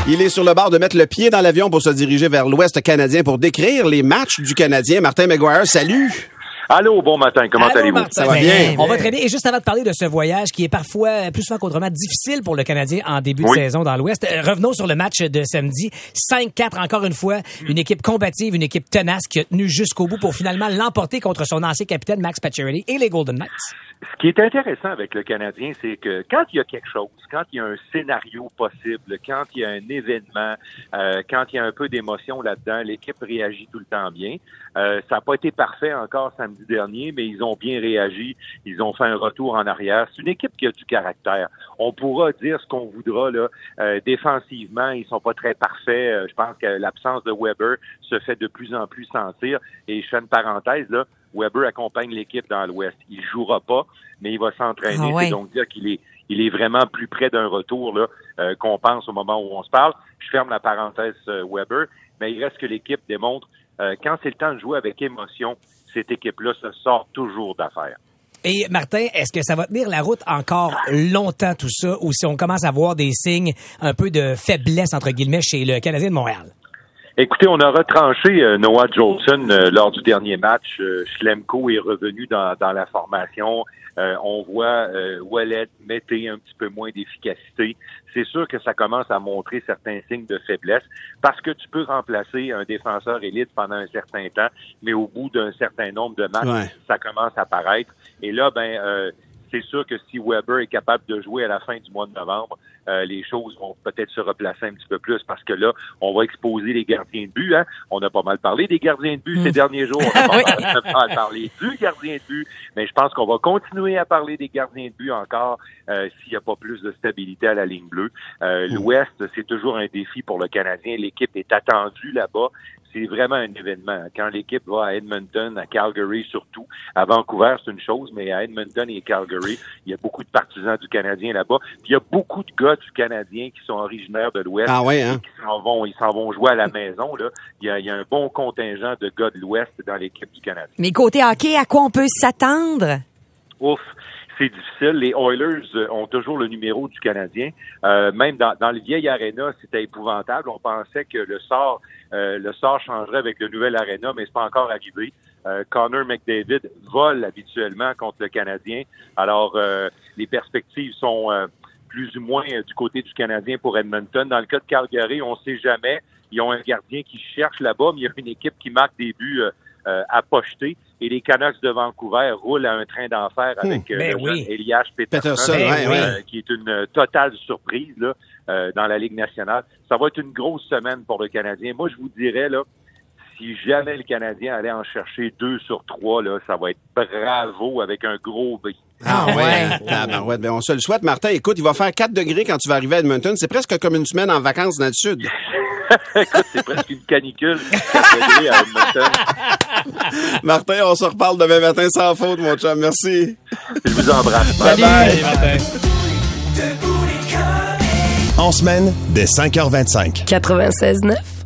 Il est sur le bord de mettre le pied dans l'avion pour se diriger vers l'Ouest canadien pour décrire les matchs du Canadien. Martin McGuire, salut! Allô, bon matin, comment allez-vous? Martin, ça va bien. On va très bien. Et juste avant de parler de ce voyage qui est parfois, plus souvent qu'autrement, difficile pour le Canadien en début de saison dans l'Ouest, revenons sur le match de samedi. 5-4, encore une fois. Une équipe combative, une équipe tenace qui a tenu jusqu'au bout pour finalement l'emporter contre son ancien capitaine Max Pacioretty et les Golden Knights. Ce qui est intéressant avec le Canadien, c'est que quand il y a quelque chose, quand il y a un scénario possible, quand il y a un événement, quand il y a un peu d'émotion là-dedans, l'équipe réagit tout le temps bien. Ça n'a pas été parfait encore samedi dernier, mais ils ont bien réagi. Ils ont fait un retour en arrière. C'est une équipe qui a du caractère. On pourra dire ce qu'on voudra là. Défensivement, ils sont pas très parfaits. Je pense que l'absence de Weber se fait de plus en plus sentir. Et je fais une parenthèse là. Weber accompagne l'équipe dans l'Ouest. Il jouera pas, mais il va s'entraîner. C'est donc dire qu'il est vraiment plus près d'un retour là qu'on pense au moment où on se parle. Je ferme la parenthèse Weber, mais il reste que l'équipe démontre quand c'est le temps de jouer avec émotion, cette équipe-là se sort toujours d'affaires. Et Martin, est-ce que ça va tenir la route encore longtemps tout ça, ou si on commence à voir des signes un peu de faiblesse entre guillemets chez le Canadien de Montréal? Écoutez, on a retranché Noah Jolson lors du dernier match. Schlemko est revenu dans la formation. On voit Ouellet mettre un petit peu moins d'efficacité. C'est sûr que ça commence à montrer certains signes de faiblesse parce que tu peux remplacer un défenseur élite pendant un certain temps, mais au bout d'un certain nombre de matchs, ça commence à paraître. Et là, c'est sûr que si Weber est capable de jouer à la fin du mois de novembre, les choses vont peut-être se replacer un petit peu plus parce que là, on va exposer les gardiens de but. Hein? On a pas mal parlé des gardiens de but ces derniers jours. On a pas mal parlé du gardien de but. Mais je pense qu'on va continuer à parler des gardiens de but encore s'il n'y a pas plus de stabilité à la ligne bleue. L'Ouest, c'est toujours un défi pour le Canadien. L'équipe est attendue là-bas. C'est vraiment un événement. Quand l'équipe va à Edmonton, à Calgary surtout, à Vancouver, c'est une chose, mais à Edmonton et Calgary, il y a beaucoup de partisans du Canadien là-bas. Puis il y a beaucoup de gars du Canadien qui sont originaires de l'Ouest et qui s'en vont jouer à la maison. Là. Il y a un bon contingent de gars de l'Ouest dans l'équipe du Canadien. Mais côté hockey, à quoi on peut s'attendre? Ouf! C'est difficile. Les Oilers ont toujours le numéro du Canadien. Même dans le vieil aréna, c'était épouvantable. On pensait que le sort changerait avec le nouvel aréna, mais c'est pas encore arrivé. Connor McDavid vole habituellement contre le Canadien. Alors, les perspectives sont plus ou moins du côté du Canadien pour Edmonton. Dans le cas de Calgary, on sait jamais. Ils ont un gardien qui cherche là-bas, mais il y a une équipe qui marque des buts à pocheter. Et les Canucks de Vancouver roulent à un train d'enfer avec Elias Pettersson, qui est une totale surprise là, dans la Ligue nationale. Ça va être une grosse semaine pour le Canadien. Moi, je vous dirais, là, si jamais le Canadien allait en chercher 2 sur 3, là, ça va être bravo avec un gros B. Ben on se le souhaite, Martin. Écoute, il va faire 4 degrés quand tu vas arriver à Edmonton. C'est presque comme une semaine en vacances dans le sud. Écoute, c'est presque une canicule. 4 degrés à Edmonton. Martin, on se reparle demain matin sans faute, mon chum. Merci. Je vous embrasse. Salut, Martin. En semaine, dès 5h25. 96.9.